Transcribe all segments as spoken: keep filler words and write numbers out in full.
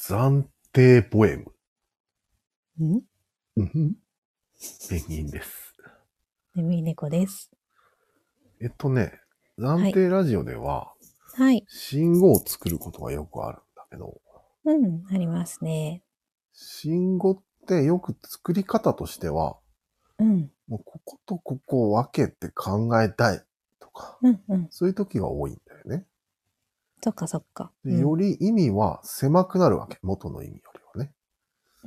暫定ポエム。 んうんふん。ペンギンです。 ねみねこです。 えっとね、暫定ラジオでは、 はい。 信号を作ることがよくあるんだけど、 うん、ありますね。 信号ってよく作り方としては、 うん。 もうこことここを分けて考えたいとか、 うんうん。 そういう時が多いんだよね。 そっかそっか。 でより意味は狭くなるわけ。元の意味よりはね。 うん、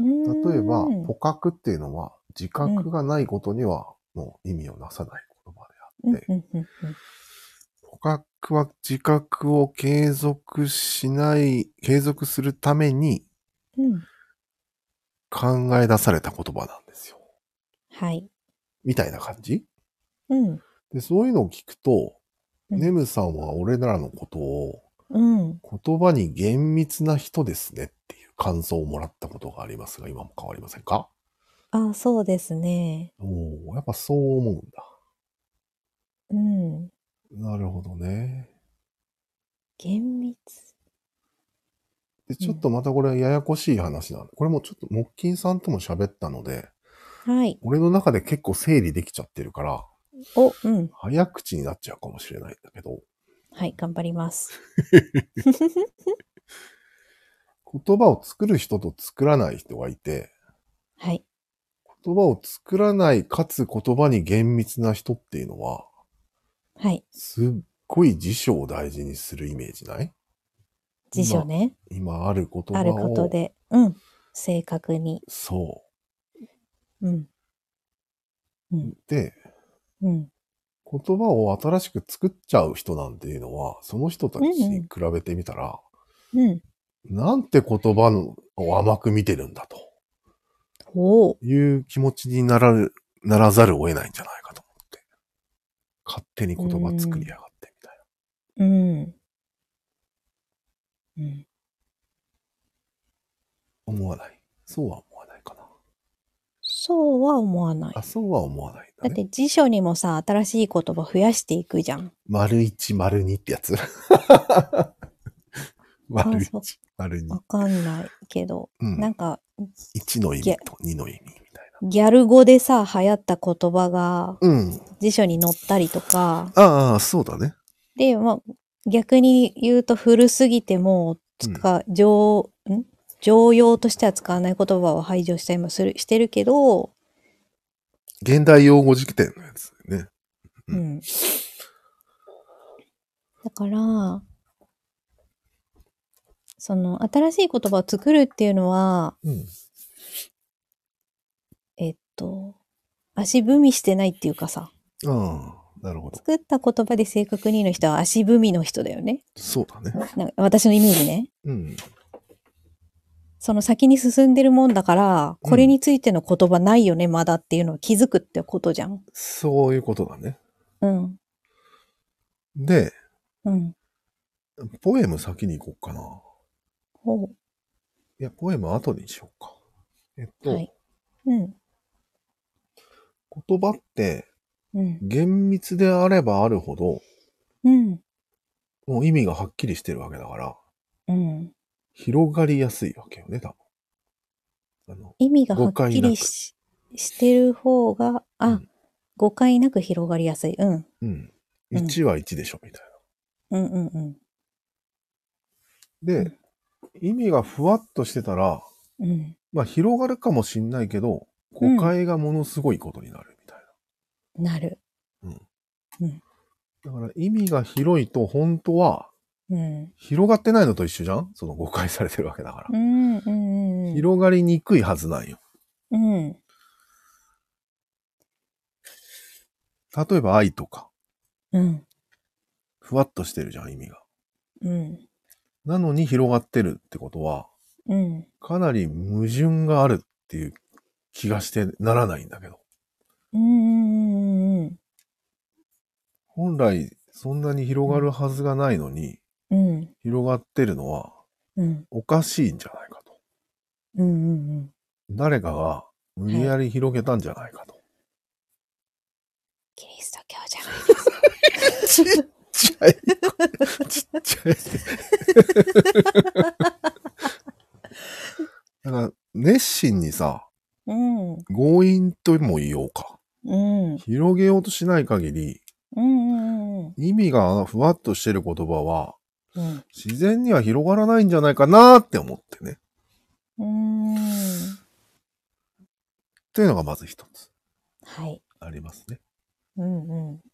例えば、 うん捕獲っていうのは自覚がないことにはもう意味をなさない言葉であって、 うんうんうんうん、 捕獲は自覚を継続しない、継続するためにうん。 考え出された言葉なんですよ。 はい。 みたいな感じうん。 で、そういうのを聞くと、 うん、 ネムさんは俺らのことをうん。 言葉に厳密な人ですねっていう感想をもらったことがありますが、今も変わりませんか？ あ、そうですね。 おー、やっぱそう思うんだ。 うん。 なるほどね。 厳密。 で、ちょっとまたこれはややこしい話なんで、これもちょっとモッキンさんとも喋ったので、 はい。 俺の中で結構整理できちゃってるから、 お、うん。 早口になっちゃうかもしれないんだけど、 はい、頑張ります。 言葉を作る人と作らない人がいて、 はい。 言葉を作らないかつ言葉に厳密な人っていうのは、 はい。 すっごい辞書を大事にするイメージない？ 辞書ね。 今、今ある言葉あることを、 で。うん。正確に。 そうん。うう。 ん。 で、 うん。 言葉を新しく作っちゃう人なんていうのは、その人たちに比べてみたら、 うん。 なんて言葉を甘く見てるんだとおー。 いう気持ちにならる、ならざるを得ないんじゃないかと思って。勝手に言葉作りやがってみたいうん。うん。 な。思わない。そうは思わないかな。 そうは思わない。 あ、そうは思わないんだね。 だって辞書にもさ、新しい言葉増やしていくじゃん。 丸一、丸二ってやつ丸一、丸二。 わかんないけど、 うん、 なんか、 いちの意味とにの意味みたいな。 ギャル語でさ、流行った言葉が、 うん。 辞書に載ったりとか、 ああ、そうだね。 で、まあ、逆に言うと古すぎても、つか、うん、常、ん常用としては使わない言葉を排除したりもする、してるけど、 現代用語辞典のやつね。 うん。うん、だから、その、新しい言葉を作るっていうのは、うん、えっと、足踏みしてないっていうかさ。 ああ、なるほど。 作った言葉で正確に言う人は足踏みの人だよね。 そうだね。 なんか私のイメージね。 うん。 その先に進んでるもんだから、これについての言葉ないよね、まだっていうのを気づくってことじゃん。 そういうことだね。 うん。 で、 うん。 ポエム先に行こうかな。 ほう。 いや、ポエム後にしようか。えっと、はい、 うん。 言葉って、厳密であればあるほど、うん。もう意味がはっきりしてるわけだから、うん。広がりやすいわけよね、多分。 あの意味がはっきり し, してる方が、あ、うん、誤解なく広がりやすい。うん。 うん。いちはいちでしょ、みたいな。うんうんうん。 で、うん、意味がふわっとしてたら、うん、まあ広がるかもしんないけど、誤解がものすごいことになるみたいな。なる。 うん。うん。だから意味が広いと本当は、うん、広がってないのと一緒じゃん？その誤解されてるわけだから。うんうんうん、広がりにくいはずなんよ。うん。例えば愛とか。うん。ふわっとしてるじゃん、意味が。うん。なのに広がってるってことは、うん。かなり矛盾があるっていう気がしてならないんだけど。うんうんうんうん。本来そんなに広がるはずがないのに、うん、広がってるのは、うん、おかしいんじゃないかと。うんうんうん、誰かが無理やり広げたんじゃないかと。はい、 キリスト教じゃないですか。 ちっちゃい。ちっちゃい。 だから、熱心にさ、 うん。 強引とも言おうか。 うん。 広げようとしない限り、 うんうんうん。 意味がふわっとしてる言葉は、 うん。 自然には広がらないんじゃないかなって思ってね。 うーん。 っていうのがまず一つ。 はい。 ありますね。 うんうん。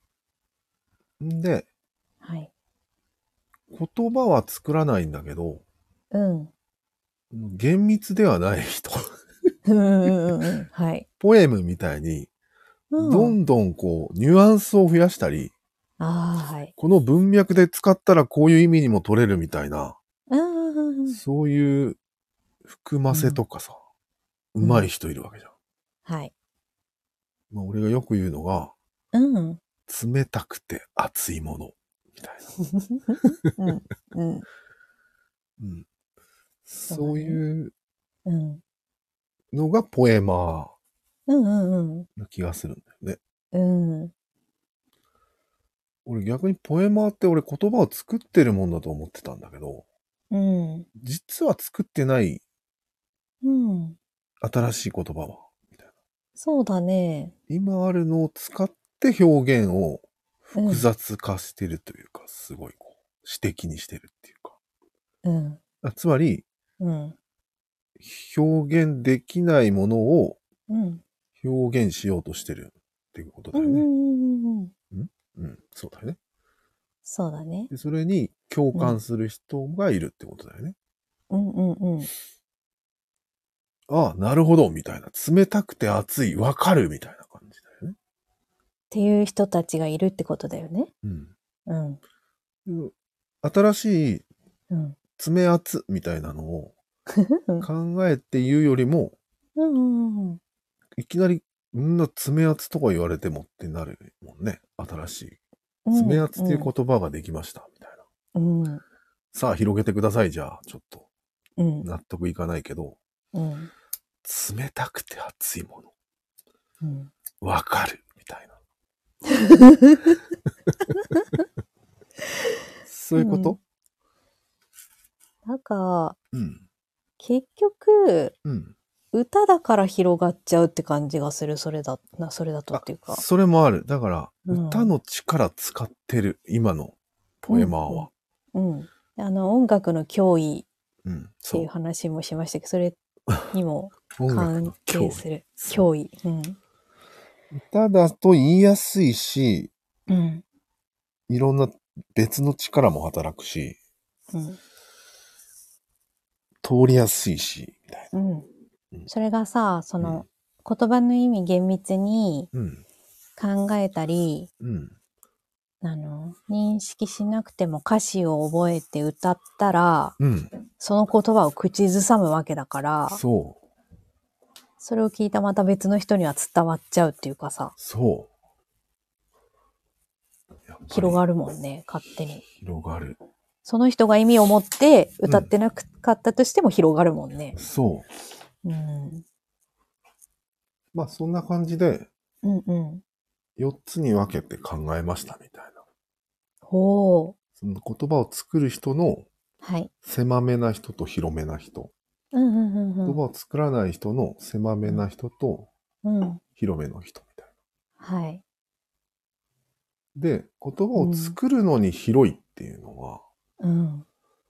んで、 はい。 言葉は作らないんだけど、 うん。 厳密ではない人。 うんうんうん。はい。 ポエムみたいに、どんどんこう、ニュアンスを増やしたり、 ああ、はい。 この文脈で使ったらこういう意味にも取れるみたいな、 うんうんうん。 そういう含ませとかさ、うまい人いるわけじゃん。 はい。 まあ、俺がよく言うのが、 うん。 冷たくて熱いもの、みたいうん。うん。 な。うん。そういうのがポエマーな気がするんだよね。 うん。 俺逆にポエマーって俺言葉を作ってるもんだと思ってたんだけど、 うん。 実は作ってない、 うん。 新しい言葉は、みたいな。 そうだね。 今あるのを使って表現を複雑化してるというか、うん、すごいこう、詩的にしてるっていうか。 うん。 あつまり、 うん、 表現できないものを表現しようとしてるっていうことだよね。うん、うん、そうだよね。 そうだね。 でそれに共感する人がいるってことだよね。 うんうんうん。 ああ、なるほど、みたいな。冷たくて熱い、わかる、みたいな感じだよね。 っていう人たちがいるってことだよね。 うん。 うん。 新しい、冷圧みたいなのを考えて言うよりも、うんうんうん、いきなり、んな冷圧とか言われてもってなるもんね。新しい。冷圧っていう言葉ができました、みたいな。うん、さあ、広げてください、じゃあ、ちょっと。うん、納得いかないけど、うん、冷たくて熱いもの。わ、うん、かる、みたいな。そういうこと、 うん、なんか、うん、結局、うん、歌だから広がっちゃうって感じがする、それだ、な、それだとっていうか。 それもある。だから、うん、歌の力使ってる、今のポエマーは。 うん。うん、あの、音楽の脅威っていう話もしましたけど、それにも関係する。脅威。うん。 歌だと言いやすいし、うん、いろんな別の力も働くし、うん、通りやすいし、みたいな。うん。 それがさ、その、うん、言葉の意味厳密に考えたり、うん、あの、認識しなくても歌詞を覚えて歌ったら、うん、その言葉を口ずさむわけだから、そう。それを聞いたまた別の人には伝わっちゃうっていうかさ。そう。広がるもんね、勝手に。 広がる。 その人が意味を持って歌ってなかったとしても広がるもんね。 うん、そう。うん。まあそんな感じで、うんうん。よっつに分けて考えましたみたいな。ほう。その言葉を作る人の、はい。狭めな人と広めな人。うんうんうんうん、言葉を作らない人の狭めな人と、広めの人みたいな。はい。で、言葉を作るのに広いっていうのは、うん、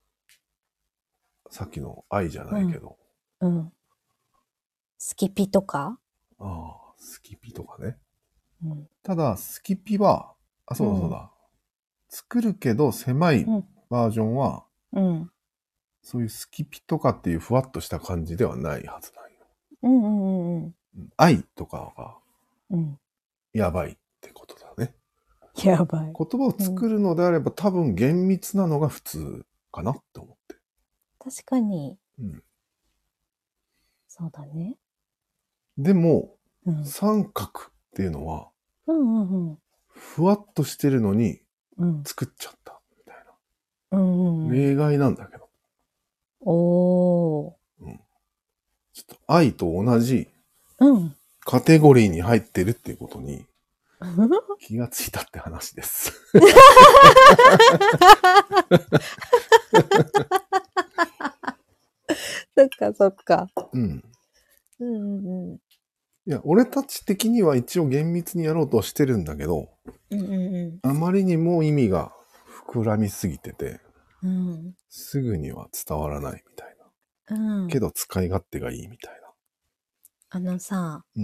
さっきの愛じゃないけど。うん。うん、 スキピとか？ ああ、スキピとかね。うん、ただ、スキピは、あ、そうだそうだ。うん、作るけど狭いバージョンは、うん、そういうスキピとかっていうふわっとした感じではないはずないよ。うんうんうんうん。愛とかが、うん、やばいってことだね。 やばい。 言葉を作るのであれば、うん、多分厳密なのが普通かなって思って。 確かに。うん。そうだね。 でも、うん、三角っていうのは、うんうんうん、ふわっとしてるのに作っちゃったみたいな。うんうんうん、例外なんだけど。おー。うん。ちょっと愛と同じカテゴリーに入ってるっていうことに気がついたって話です。 そっかそっか。 うん。 うんうんうん。 いや、俺たち的には一応厳密にやろうとはしてるんだけど、 うんうんうん。 あまりにも意味が膨らみすぎてて、 うん。 すぐには伝わらないみたいうな。 ん。 けど使い勝手がいいみたいな。 あのさ、 うん。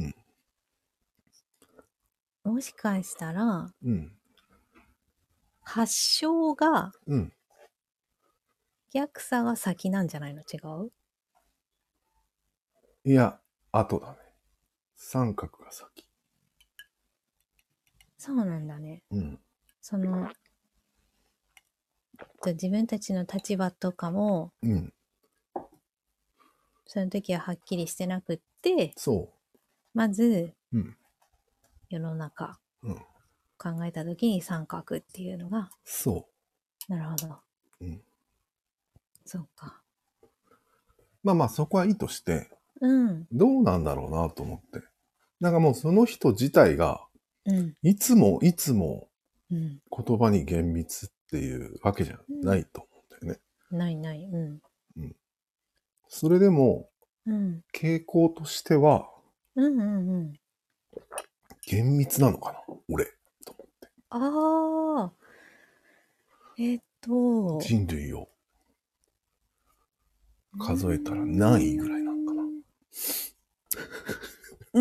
もしかしたら、 うん。 発祥が、 うん。 逆さが先なんじゃないの？違う？ いや、後だね。三角が先。 そうなんだね。 うん。 その、自分たちの立場とかも、 うん。 その時ははっきりしてなくって、 そまず、 う。うん。 世の中、 うん。 考えた時に三角っていうのが、 そなるほど。 う。うん。 そうか。 まあまあそこはいいとして、 うん。 どうなんだろうなと思って。なんかもうその人自体が、 うん。 いつもいつもうん。 言葉に厳密っていうわけじゃないと思うんだよね。 ないない。うん。 うん。それでも、 うん。 傾向としては、 うんうんうん。 厳密なのかな俺。と思って。 ああ。えっと。 人類を数えたら何位ぐらいなのかな。 うん。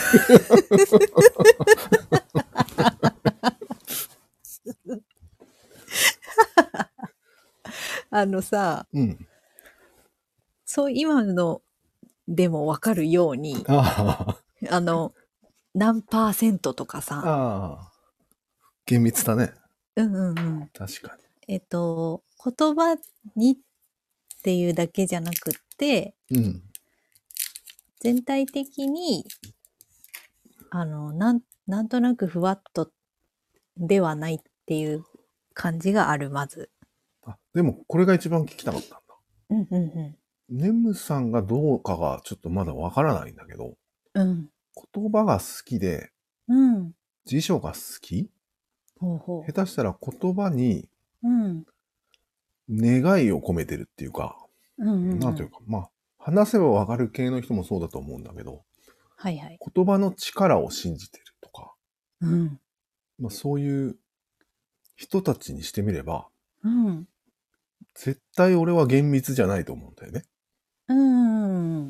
あのさ、 うん。 そう今のでもわかるように、 ああ、あの、何パーセントとかさ。 ああ。厳密だね。 うんうんうん。 確かに。 えっと、言葉にっていうだけじゃなくって、 うん。 全体的に、あの、なん、なんとなくふわっとではないっていう感じがある、まず。 あ、でもこれが一番聞きたかったんだ。 うんうんうん。 ネムさんがどうかがちょっとまだわからないんだけど、 うん。 言葉が好きで、 うん。 辞書が好き？ ほうほ下手したら言葉にう。うん。 願いを込めてるっていうか、 うんうんうん。 なんていうか、まあ、話せばわかる系の人もそうだと思うんだけど、 はいはい。 言葉の力を信じてるとか、 うん。 まあ、そういう人たちにしてみれば、 うん。 絶対俺は厳密じゃないと思うんだよね。 うん。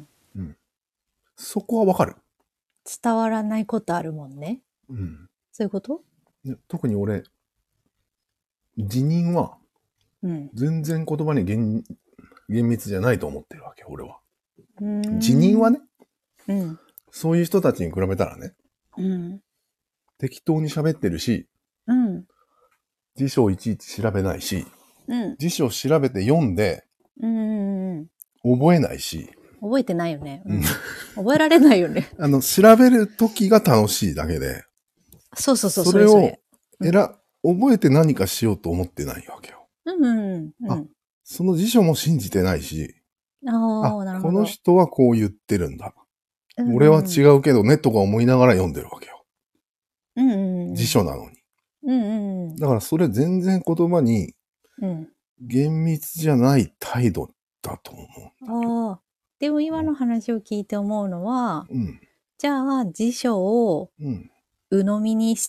うん。そこはわかる。 伝わらないことあるもんね。 うん。 そういうこと？ 特に俺、辞任は、全然言葉に 厳, 厳密じゃないと思ってるわけ、俺は。辞任はね、うん、そういう人たちに比べたらね、うん、適当に喋ってるし、うん、辞書をいちいち調べないし、うん、辞書を調べて読んで、うんうんうん、覚えないし。 覚えてないよね。うん、覚えられないよね。 あの、調べる時が楽しいだけで。 そうそうそう、 それを、それそれえら、うん、覚えて何かしようと思ってないわけよ。うんうんうん、あ、その辞書も信じてないし、ああ、なるほど。この人はこう言ってるんだ。うんうん、俺は違うけどねとか思いながら読んでるわけよ。うんうんうん、辞書なのに。うんうんうん、だからそれ全然言葉に厳密じゃない態度だと思う。 ああ、でも今の話を聞いて思うのは、うん、じゃあ辞書を鵜呑みにして、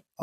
うん、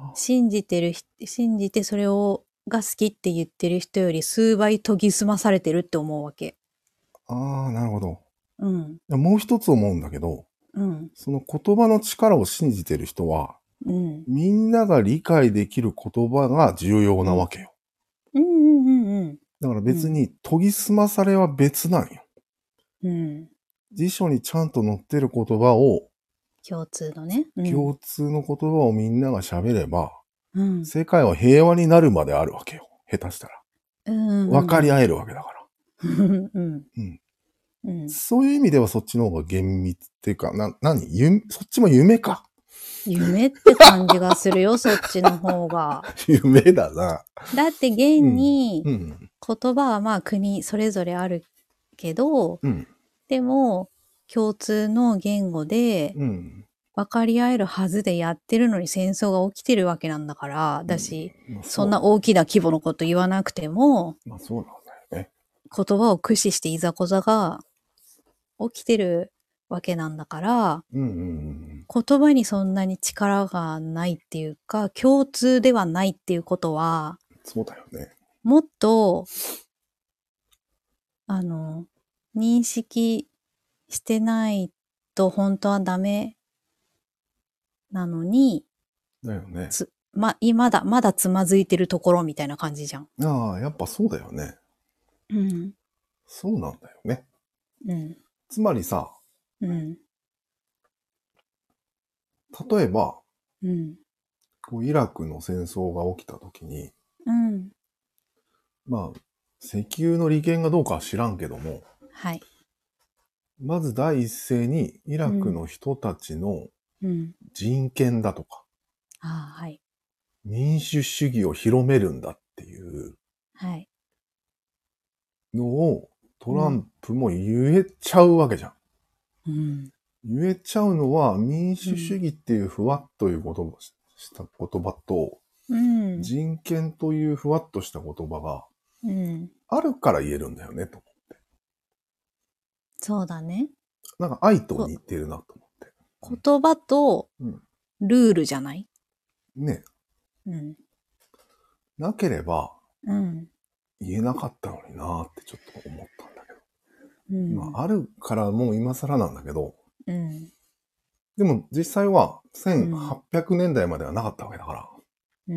信じてる、信じてそれをが好きって言ってる人より数倍研ぎ澄まされてるって思うわけ。 ああ、なるほど。うん。もう一つ思うんだけど、うん、その言葉の力を信じてる人は、うん、みんなが理解できる言葉が重要なわけよ。うんうんうんうん。だから別に研ぎ澄まされは別なんよ。うん。辞書にちゃんと載ってる言葉を、 共通のね。 うん、共通の言葉をみんなが喋れば、うん、世界は平和になるまであるわけよ。下手したら。うんうんうん、分かり合えるわけだから。うんうんうん、そういう意味ではそっちの方が厳密っていうか、な、何ゆそっちも夢か。 夢って感じがするよ、そっちの方が。 夢だな。 だって現に、言葉はまあ国それぞれあるけど、うん、でも共通の言語で分かり合えるはずでやってるのに戦争が起きてるわけなんだから、だし、うんまあ、そんな大きな規模のこと言わなくても、 まあそうなんだよね。 言葉を駆使していざこざが起きてるわけなんだから、 うんうんうん、 言葉にそんなに力がないっていうか、共通ではないっていうことは、 そうだよね。 もっと、あの、認識してないと本当はダメなのに、 だよね。 つ、ま、まだ、まだつまずいてるところみたいな感じじゃん。 ああ、やっぱそうだよね。 うん。 そうなんだよね。 うん。 つまりさ、 うん。 例えば、 うん。 こうイラクの戦争が起きた時に、 うん。 まあ、石油の利権がどうかは知らんけども、 はい。 まず第一声にイラクの人たちの人権だとか、 うん、ああ、はい。 民主主義を広めるんだっていうのをトランプも言えちゃうわけじゃん。うん、言えちゃうのは民主主義っていうふわっという言葉した言葉と、うん、人権というふわっとした言葉があるから言えるんだよね、と思って。 そうだね。 なんか愛と似てるなと思って。 言葉とルールじゃない、 うん、ね。うん。なければ、言えなかったのになーってちょっと思ったんだけど。うん、まあ、あるからもう今更なんだけど、うん、でも実際はせんはっぴゃくねんだいまではなかったわけだから、うん、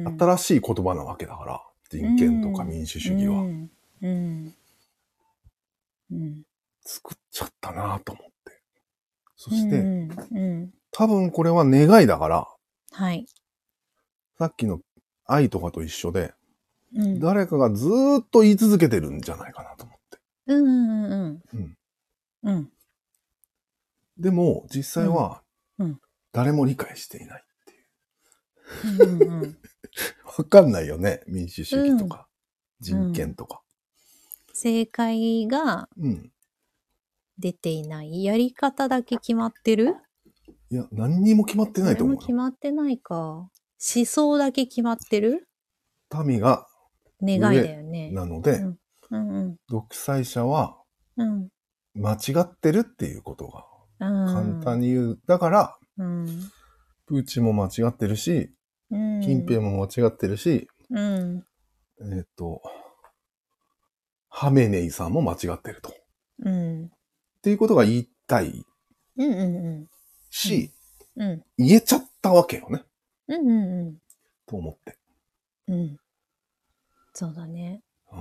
新しい言葉なわけだから、人権とか民主主義は。うんうんうん、作っちゃったなと思って。そして、うんうん、多分これは願いだから、はい、さっきの愛とかと一緒で、うん、誰かがずーっと言い続けてるんじゃないかなと思って。うんうんうん。うんうん、でも実際は誰も理解していないっていう。うんうんうん、わかんないよね。民主主義とか、うん、人権とか。正解が出ていない。やり方だけ決まってる？いや、何にも決まってないと思う。何も決まってないか。思想だけ決まってる？民が願いだよね。なので、うんうんうん、独裁者は間違ってるっていうことが簡単に言う。だから、うん、プーチンも間違ってるし、うん、近平も間違ってるし、うん、えっと、ハメネイさんも間違ってると。うん、っていうことが言いたい。うんうんうん、し、うん、言えちゃったわけよね。うんうんうん、と思って。うん。そうだね。うん、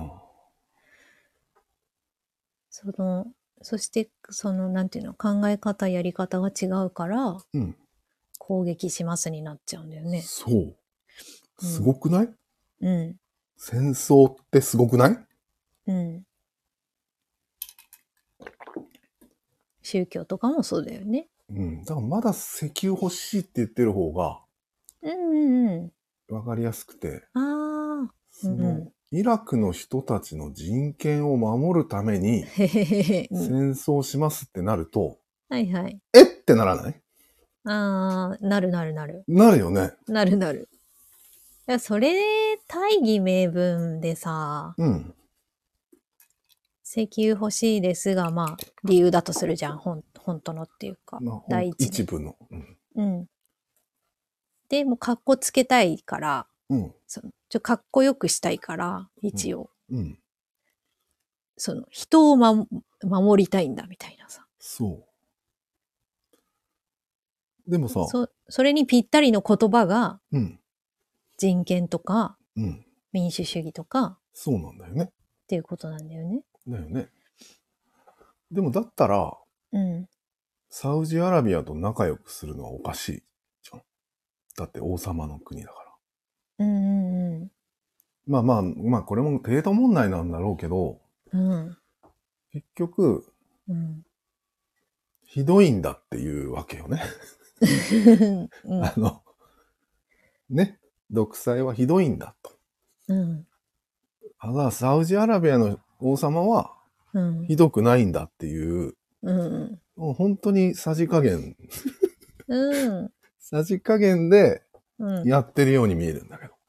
その、そして、その、なんていうの、考え方、やり方が違うから、うん、攻撃しますになっちゃうんだよね。そう。すごくない？うん。戦争ってすごくない？うん。宗教とかもそうだよね。うん。だからまだ石油欲しいって言ってる方が、うんうんうん。わかりやすくて。ああ。その、うん、イラクの人たちの人権を守るために、戦争しますってなると、はいはい。えってならない？ああ、なるなるなる。なるよね。なるなる。いや、それ、大義名分でさ、うん。石油欲しいですが、まあ、理由だとするじゃん。ほん、本当のっていうか。まあ、第一。一部の。うん。うん。で、もう、かっこつけたいから、うん。そのちょ、かっこよくしたいから、一応。うん。うん、その、人を、ま、守りたいんだ、みたいなさ。そう。でもさ、そ、それにぴったりの言葉が、うん。人権とか、うん。民主主義とか、そうなんだよね。っていうことなんだよね。だよね。でもだったら、うん。サウジアラビアと仲良くするのはおかしいじゃん。だって王様の国だから。うんうんうん。まあまあ、まあこれも程度問題なんだろうけど、うん。結局、うん。ひどいんだっていうわけよね。うん、あの、ね、独裁はひどいんだと。うん。あが、サウジアラビアの王様は、ひどくないんだっていう、うん、もう本当にさじ加減、うん、さじ加減でやってるように見えるんだけど。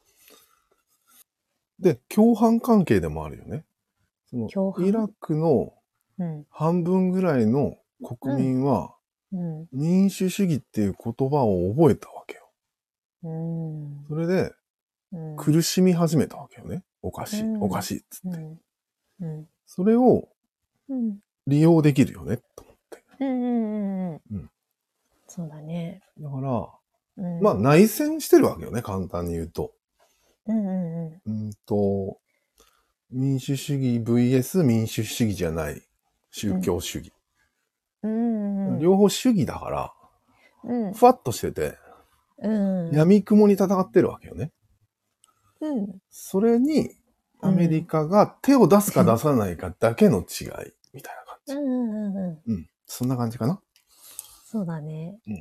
で、共犯関係でもあるよね。そのイラクのうん、半分ぐらいの国民は、民主主義っていう言葉を覚えたわけよ。うん、それで、苦しみ始めたわけよね。おかしい、おかしいっつって。うん、それを利用できるよね、と思って。うんうんうんうん。 そうだね。 だから、うん、まあ内戦してるわけよね、簡単に言うと。 うんうんうん。 うんと、民主主義 ブイエス 民主主義じゃない宗教主義。うんうんうん、両方主義だから、うん、ふわっとしてて、うん、闇雲に戦ってるわけよね。うん、それに、アメリカが手を出すか出さないかだけの違い、みたいな感じ。うんうんうん。うん。そんな感じかな。 そうだね。 うん。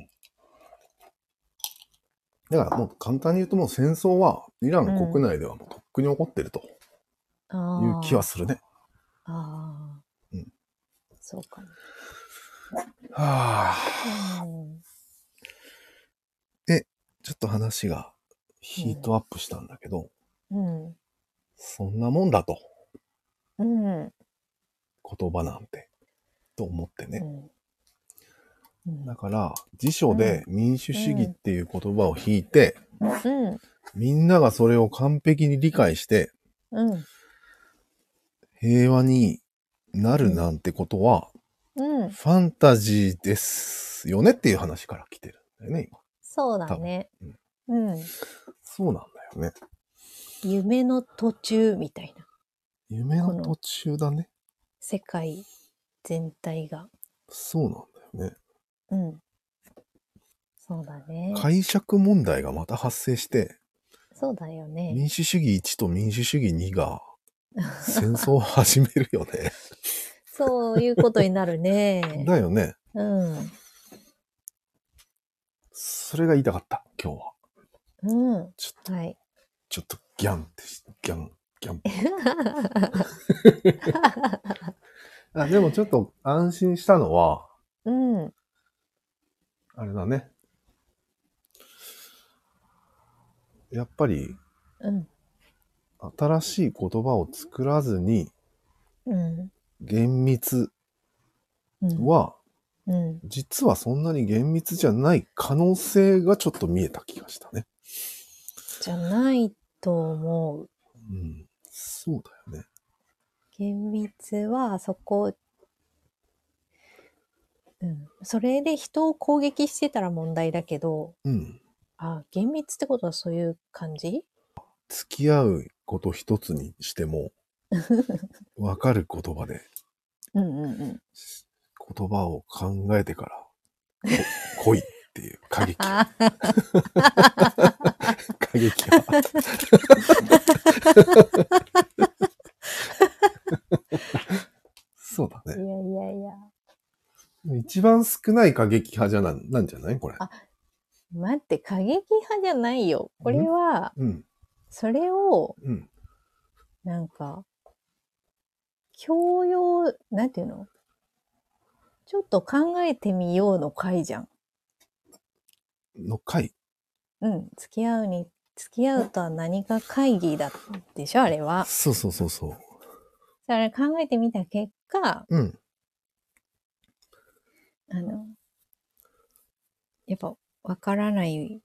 だからもう簡単に言うともう戦争はイラン国内ではもうとっくに起こってるという気はするね。うん、ああ。うん。 そうかも。 はあ。うん、で、ちょっと話がヒートアップしたんだけど、うん、そんなもんだと。うん、言葉なんて、と思ってね。うん、だから、辞書で民主主義っていう言葉を引いて、うん、みんながそれを完璧に理解して、うん、平和になるなんてことは、うん、ファンタジーですよねっていう話から来てるんだよね、今。 そうだね。うん。うん、 そうなんだよね。 夢の途中みたいな。 夢の途中だね。 世界全体が。 そうなんだよね。うん。 そうだね。 解釈問題がまた発生して、 そうだよね。 民主主義いちと民主主義にが戦争を始めるよね。 そういうことになるね。 だよね。うん。それが言いたかった、今日は。うん。ちょっと、はい、ちょっとギャンってし、ギャン、ギャン。あ、でもちょっと安心したのは、うん。あれだね。やっぱり、うん、新しい言葉を作らずに、うん、厳密は、うんうん、実はそんなに厳密じゃない可能性がちょっと見えた気がしたね。 じゃないと思う。 うん、そうだよね。 厳密はそこ、うん、それで人を攻撃してたら問題だけど、うん、あ、厳密ってことはそういう感じ？ 付き合うこと一つにしても、わかる言葉で、うんうんうん、言葉を考えてから、来いっていう過激派。過激派。そうだね。 いやいやいや。 一番少ない過激派じゃな、なんじゃないこれ。あ、 待って、過激派じゃないよ。これは、うん、それを、うん、なんか、教養、なんていうの？ちょっと考えてみようの回じゃん。 の回？ うん。付き合うに、付き合うとは何か会議だでしょあれは。 そうそうそうそう。 それ考えてみた結果、うん。あの、やっぱわからない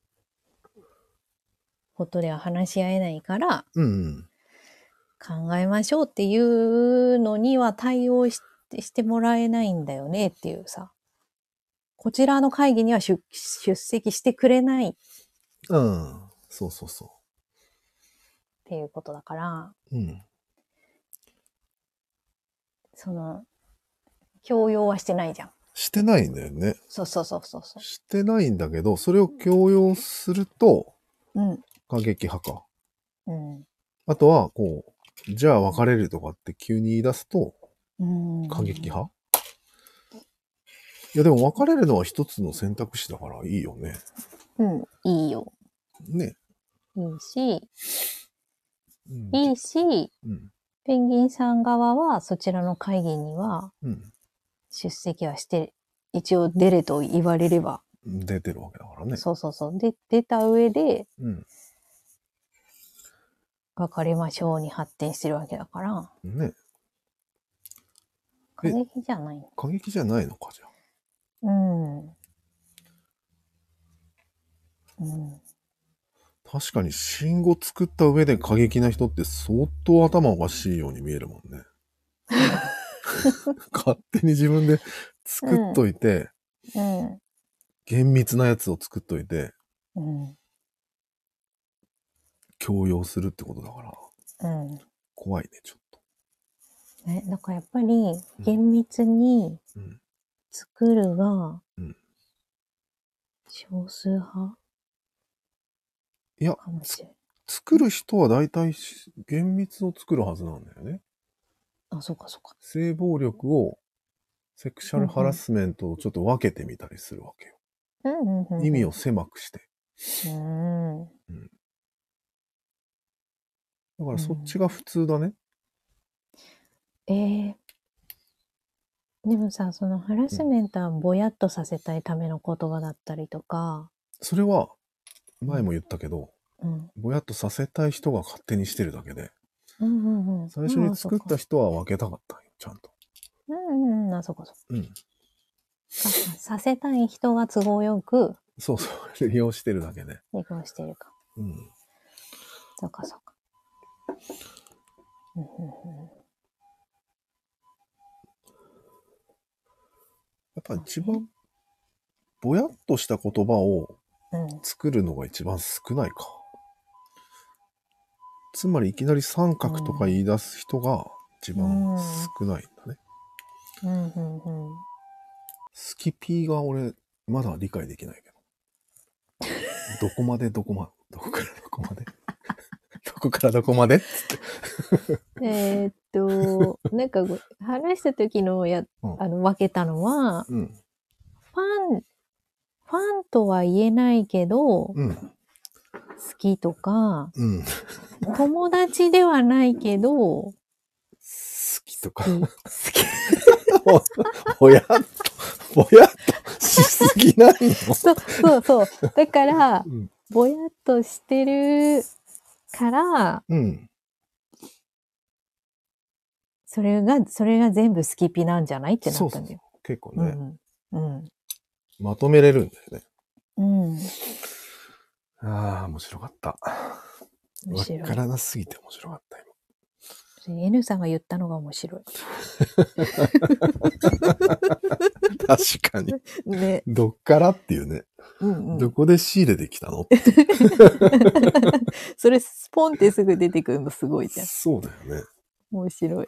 ことでは話し合えないから、うんうん、考えましょうっていうのには対応し、してもらえないんだよねっていうさ。こちらの会議には出、出席してくれない。 うん。そうそうそう。 っていうことだから、うん。その、強要はしてないじゃん。 してないんだよね。 そうそうそうそうそう。 してないんだけど、それを強要すると、うん。過激派か。うん。あとは、こう、じゃあ別れるとかって急に言い出すと、うん。過激派？いやでも別れるのは一つの選択肢だからいいよね。 うん、いいよ。ね。いいし、うん、いいし、うん、ペンギンさん側はそちらの会議には、出席はして、一応出れと言われれば。 出てるわけだからね。 そうそうそう。で、出た上で、うん、別れましょうに発展してるわけだから。ね。 過激じゃないの過激じゃないのか、じゃあ。 うん。うん。 確かに、信号作った上で過激な人って相当頭おかしいように見えるもんね。勝手に自分で作っといて、うんうん、厳密なやつを作っといて、うん、強要するってことだから、うん、怖いね、ちょっと。 ね、だからやっぱり厳密に作るが少数派、 いや、作る人は大体厳密を作るはずなんだよね。 あ、そうかそうか。 性暴力を、セクシャルハラスメントをちょっと分けてみたりするわけよ。うんうんうんうん、意味を狭くして。うんうん、だからそっちが普通だね。 うん、えー、でもさ、そのハラスメントはぼやっとさせたいための言葉だったりとか。 それは、前も言ったけど、うん、ぼやっとさせたい人が勝手にしてるだけで、うんうんうん、最初に作った人は分けたかったんよ、ちゃんと。 うんうん、あ、そこそこ。うん。させたい人が都合よく。 そうそう、利用してるだけで。 利用してるか。うん。そうかそうか。うんうんうん、 やっぱ一番、ぼやっとした言葉を作るのが一番少ないか。うん、つまりいきなり三角とか言い出す人が一番少ないんだね。うんうんうんうん、スキピーが俺、まだ理解できないけど。どこまでどこまで、どこからどこまでどこからどこまでっつって。 えっと、なんか、話した時のや、うん、あの、分けたのは、うん、ファン、ファンとは言えないけど、うん、好きとか、うん、友達ではないけど、好きとか。好き。ぼやっと、ぼやっとしすぎないの？ そうそうそう。だから、うん、ぼやっとしてるから、うん、それが、それが全部スキピなんじゃないってなったんだよ。 そうそう結構ね、うんうん。まとめれるんだよね。うん。ああ、面白かった。わからなすぎて面白かったよ。 N さんが言ったのが面白い。 確かに。ね。どっからっていうね。うんうん、どこで仕入れてきたのって。 それスポンってすぐ出てくるのすごいじゃん。 そうだよね。 面白い。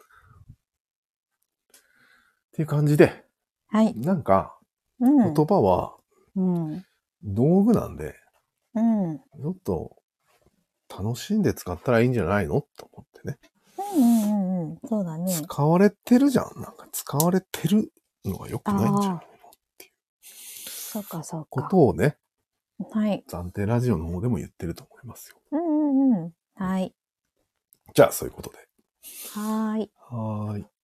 っていう感じで。 はい。 なんか、うん、言葉は、道具なんで、うん、ちょっと楽しんで使ったらいいんじゃないのと思ってね。 うんうんうん。そうだね。 使われてるじゃん。なんか使われてるのが良くないんじゃないのっていう。 そうかそうか。 ことをね。 はい。 暫定ラジオの方でも言ってると思いますよ。 うんうんうん。はい。 じゃあ、そういうことで。 はーい。 はーい。